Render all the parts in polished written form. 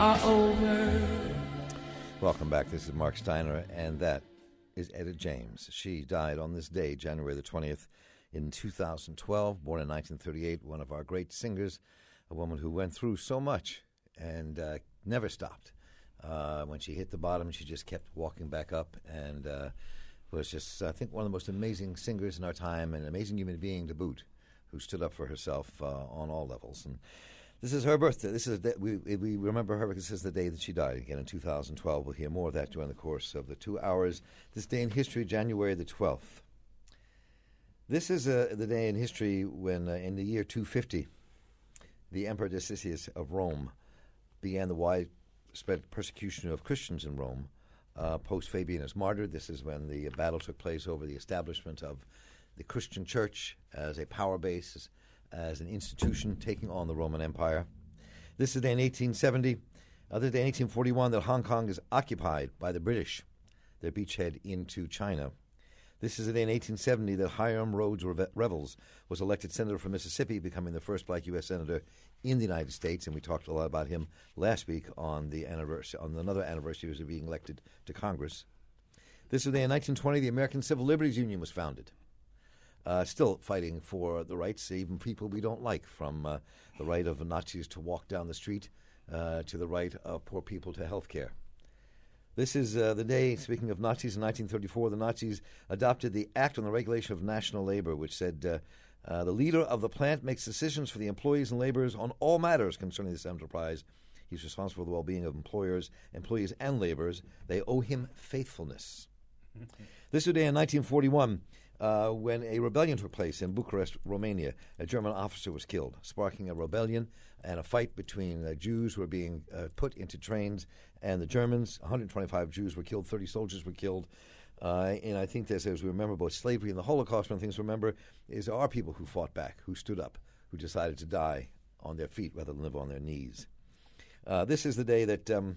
are over. Welcome back. This is Mark Steiner, and that is Etta James. She died on this day, January the 20th, in 2012, born in 1938, one of our great singers, a woman who went through so much and never stopped. When she hit the bottom, she just kept walking back up and was just, I think, one of the most amazing singers in our time and an amazing human being to boot, who stood up for herself on all levels. And this is her birthday. This is we remember her because this is the day that she died. Again, in 2012. We'll hear more of that during the course of the 2 hours. This day in history, January the 12th. This is the day in history when, in the year 250, the Emperor Decius of Rome began the widespread persecution of Christians in Rome. Post-Fabian is martyred. This is when the battle took place over the establishment of the Christian church as a power base, as an institution taking on the Roman Empire. This is the day in 1870. Other day in 1841 that Hong Kong is occupied by the British, their beachhead into China. This is the day in 1870 that Hiram Rhodes Revels was elected senator from Mississippi, becoming the first black U.S. senator in the United States, and we talked a lot about him last week on the anniversary, on another anniversary of being elected to Congress. This is the day in 1920 the American Civil Liberties Union was founded. Still fighting for the rights, even people we don't like, from the right of Nazis to walk down the street to the right of poor people to health care. This is the day, speaking of Nazis, in 1934, the Nazis adopted the Act on the Regulation of National Labor, which said the leader of the plant makes decisions for the employees and laborers on all matters concerning this enterprise. He's responsible for the well-being of employees, and laborers. They owe him faithfulness. This is the day in 1941 when a rebellion took place in Bucharest, Romania. A German officer was killed, sparking a rebellion and a fight between Jews who were being put into trains and the Germans. 125 Jews were killed, 30 soldiers were killed. And I think as we remember both slavery and the Holocaust, one of the things to remember is there are people who fought back, who stood up, who decided to die on their feet rather than live on their knees. This is the day that in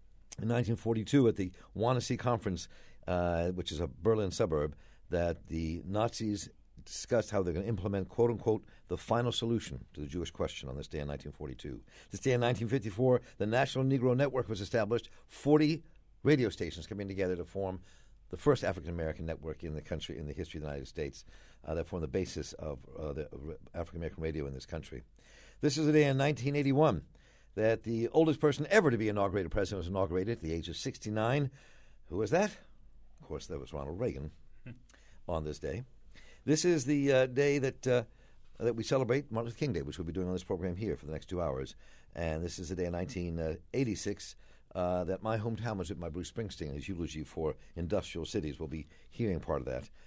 1942 at the Wannsee Conference, which is a Berlin suburb, that the Nazis discussed how they're going to implement, quote-unquote, the final solution to the Jewish question on this day in 1942. This day in 1954, the National Negro Network was established, 40 radio stations coming together to form the first African-American network in the country, in the history of the United States, that formed the basis of the African-American radio in this country. This is the day in 1981 that the oldest person ever to be inaugurated president was inaugurated at the age of 69. Who was that? Of course, that was Ronald Reagan on this day. This is the day that we celebrate Martin Luther King Day, which we'll be doing on this program here for the next 2 hours. And this is the day in 1986 that my hometown was written by Bruce Springsteen, his eulogy for industrial cities. We'll be hearing part of that.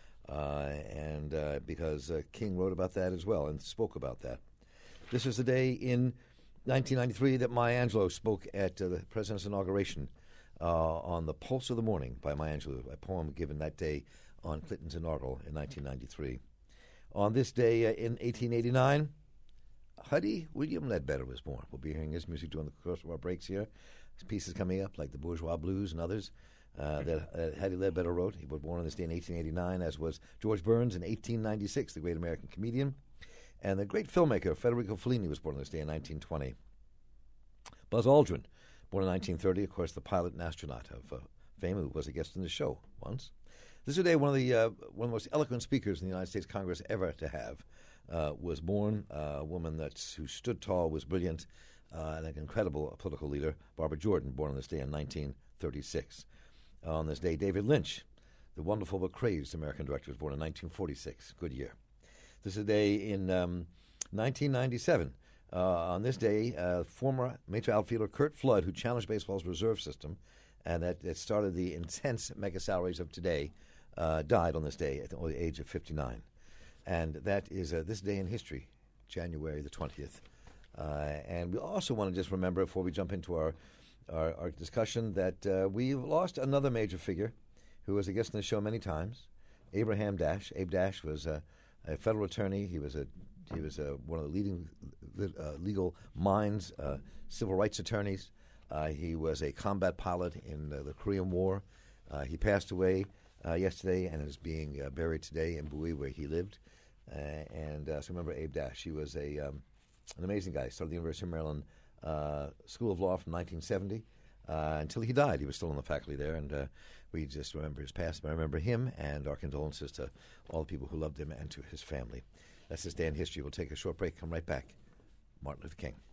Because King wrote about that as well and spoke about that. This was the day in 1993 that Maya Angelou spoke at the president's inauguration on The Pulse of the Morning by Maya Angelou, a poem given that day on Clinton's inaugural in 1993. On this day in 1889, Huddy William Ledbetter was born. We'll be hearing his music during the course of our breaks here. His pieces coming up, like the Bourgeois Blues and others, that Hattie Ledbetter wrote. He was born on this day in 1889, as was George Burns in 1896, the great American comedian. And the great filmmaker Federico Fellini was born on this day in 1920. Buzz Aldrin, born in 1930, of course, the pilot and astronaut of fame, who was a guest in the show once. This is today one of the most eloquent speakers in the United States Congress ever to have was born. A woman who stood tall, was brilliant, and an incredible political leader. Barbara Jordan, born on this day in 1936. On this day, David Lynch, the wonderful but crazed American director, was born in 1946. Good year. This is a day in 1997. On this day, former major outfielder Curt Flood, who challenged baseball's reserve system, and that started the intense mega salaries of today, died on this day at the age of 59. And that is this day in history, January the 20th. And we also want to just remember, before we jump into our discussion, that we've lost another major figure who was a guest on the show many times, Abraham Dash. Abe Dash was a federal attorney. He was one of the leading legal minds, civil rights attorneys. He was a combat pilot in the Korean War. He passed away yesterday and is being buried today in Bowie, where he lived. So remember Abe Dash. He was an amazing guy. He started at the University of Maryland School of Law from 1970 until he died. He was still on the faculty there, and we just remember his past. But I remember him, and our condolences to all the people who loved him and to his family. That's this day in history. We'll take a short break, come right back. Martin Luther King.